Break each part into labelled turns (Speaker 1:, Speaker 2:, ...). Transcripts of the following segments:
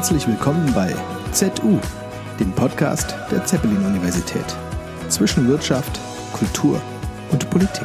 Speaker 1: Herzlich willkommen bei ZU, dem Podcast der Zeppelin-Universität. Zwischen Wirtschaft, Kultur und Politik.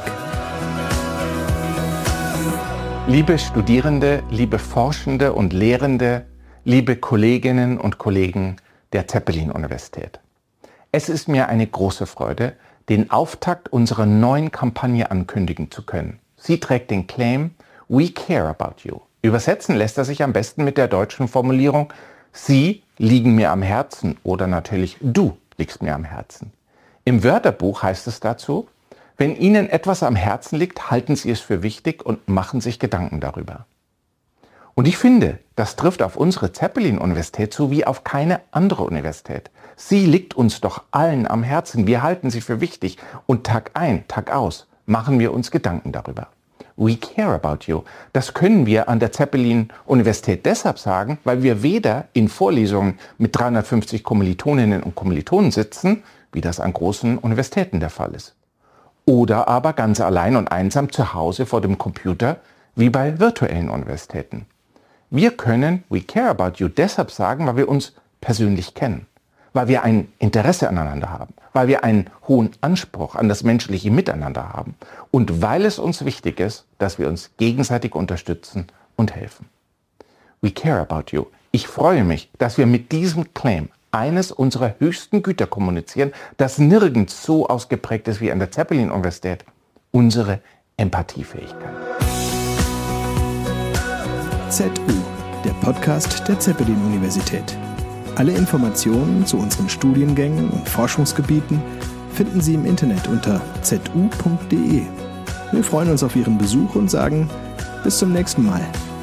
Speaker 2: Liebe Studierende, liebe Forschende und Lehrende, liebe Kolleginnen und Kollegen der Zeppelin-Universität. Es ist mir eine große Freude, den Auftakt unserer neuen Kampagne ankündigen zu können. Sie trägt den Claim We care about you. Übersetzen lässt er sich am besten mit der deutschen Formulierung Sie liegen mir am Herzen oder natürlich Du liegst mir am Herzen. Im Wörterbuch heißt es dazu, wenn Ihnen etwas am Herzen liegt, halten Sie es für wichtig und machen sich Gedanken darüber. Und ich finde, das trifft auf unsere Zeppelin-Universität zu wie auf keine andere Universität. Sie liegt uns doch allen am Herzen. Wir halten sie für wichtig. Und Tag ein, Tag aus machen wir uns Gedanken darüber. We care about you. Das können wir an der Zeppelin-Universität deshalb sagen, weil wir weder in Vorlesungen mit 350 Kommilitoninnen und Kommilitonen sitzen, wie das an großen Universitäten der Fall ist. Oder aber ganz allein und einsam zu Hause vor dem Computer, wie bei virtuellen Universitäten. Wir können We care about you deshalb sagen, weil wir uns persönlich kennen, weil wir ein Interesse aneinander haben, weil wir einen hohen Anspruch an das menschliche Miteinander haben und weil es uns wichtig ist, dass wir uns gegenseitig unterstützen und helfen. We care about you. Ich freue mich, dass wir mit diesem Claim eines unserer höchsten Güter kommunizieren, das nirgends so ausgeprägt ist wie an der Zeppelin-Universität, unsere Empathiefähigkeit.
Speaker 1: ZU, der Podcast der Zeppelin-Universität. Alle Informationen zu unseren Studiengängen und Forschungsgebieten finden Sie im Internet unter zu.de. Wir freuen uns auf Ihren Besuch und sagen bis zum nächsten Mal.